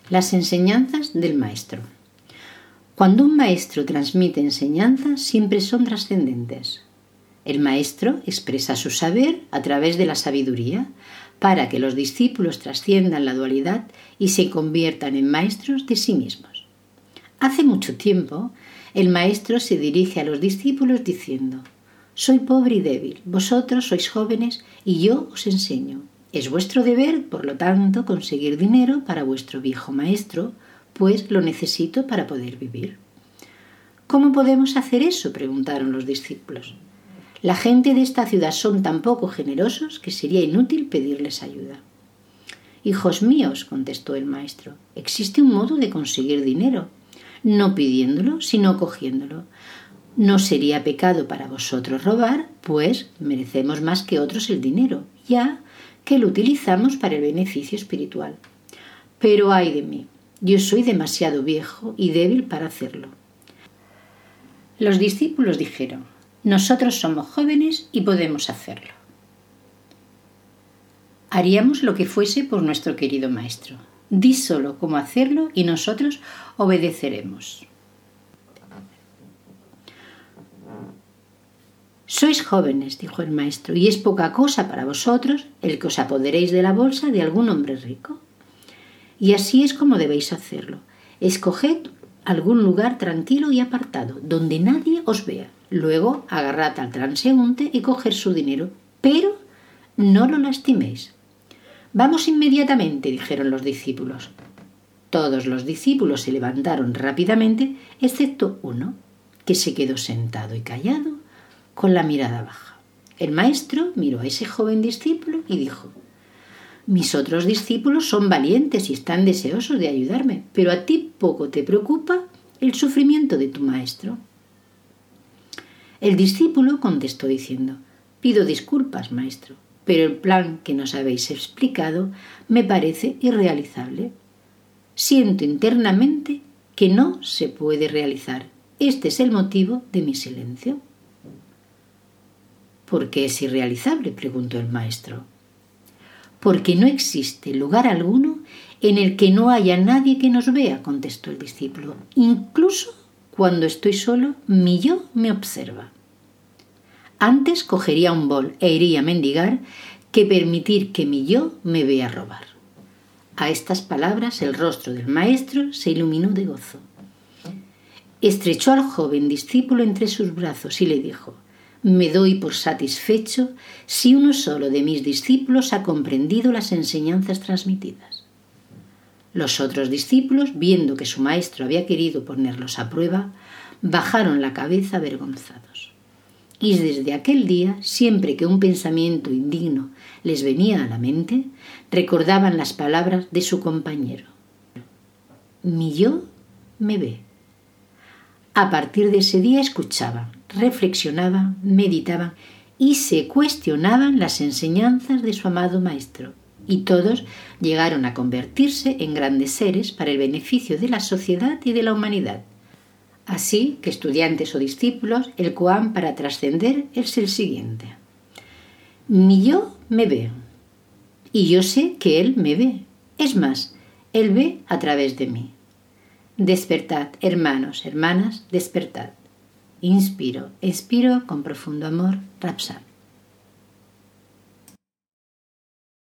Las enseñanzas del maestro. Cuando un maestro transmite enseñanzas, siempre son trascendentes. El maestro expresa su saber a través de la sabiduría para que los discípulos trasciendan la dualidad y se conviertan en maestros de sí mismos. Hace mucho tiempo, el maestro se dirige a los discípulos diciendo: «Soy pobre y débil, vosotros sois jóvenes y yo os enseño. Es vuestro deber, por lo tanto, conseguir dinero para vuestro viejo maestro, pues lo necesito para poder vivir». «¿Cómo podemos hacer eso?», preguntaron los discípulos. «La gente de esta ciudad son tan poco generosos que sería inútil pedirles ayuda». «Hijos míos», contestó el maestro, «existe un modo de conseguir dinero, no pidiéndolo, sino cogiéndolo. No sería pecado para vosotros robar, pues merecemos más que otros el dinero, ya que lo utilizamos para el beneficio espiritual. Pero ay de mí, yo soy demasiado viejo y débil para hacerlo». Los discípulos dijeron: «Nosotros somos jóvenes y podemos hacerlo. Haríamos lo que fuese por nuestro querido maestro. Di solo cómo hacerlo y nosotros obedeceremos». «Sois jóvenes», dijo el maestro, «y es poca cosa para vosotros el que os apoderéis de la bolsa de algún hombre rico. Y así es como debéis hacerlo. Escoged algún lugar tranquilo y apartado, donde nadie os vea. Luego agarrad al transeúnte y coged su dinero, pero no lo lastiméis». «Vamos inmediatamente», dijeron los discípulos. Todos los discípulos se levantaron rápidamente, excepto uno, que se quedó sentado y callado, con la mirada baja. El maestro miró a ese joven discípulo y dijo: «Mis otros discípulos son valientes y están deseosos de ayudarme, pero a ti poco te preocupa el sufrimiento de tu maestro». El discípulo contestó diciendo: «Pido disculpas, maestro, pero el plan que nos habéis explicado me parece irrealizable. Siento internamente que no se puede realizar. Este es el motivo de mi silencio». «¿Por qué es irrealizable?», preguntó el maestro. «Porque no existe lugar alguno en el que no haya nadie que nos vea», contestó el discípulo. «Incluso cuando estoy solo, mi yo me observa. Antes cogería un bol e iría a mendigar que permitir que mi yo me vea robar». A estas palabras el rostro del maestro se iluminó de gozo. Estrechó al joven discípulo entre sus brazos y le dijo: «Me doy por satisfecho si uno solo de mis discípulos ha comprendido las enseñanzas transmitidas». Los otros discípulos, viendo que su maestro había querido ponerlos a prueba, bajaron la cabeza avergonzados. Y desde aquel día, siempre que un pensamiento indigno les venía a la mente, recordaban las palabras de su compañero: «Mi yo me ve». A partir de ese día escuchaban, reflexionaban, meditaban y se cuestionaban las enseñanzas de su amado maestro, y todos llegaron a convertirse en grandes seres para el beneficio de la sociedad y de la humanidad. Así que, estudiantes o discípulos, el koan para trascender es el siguiente: «Mi yo me ve, y yo sé que él me ve. Es más, él ve a través de mí. Despertad, hermanos, hermanas, despertad. Inspiro, expiro con profundo amor, Rapsat».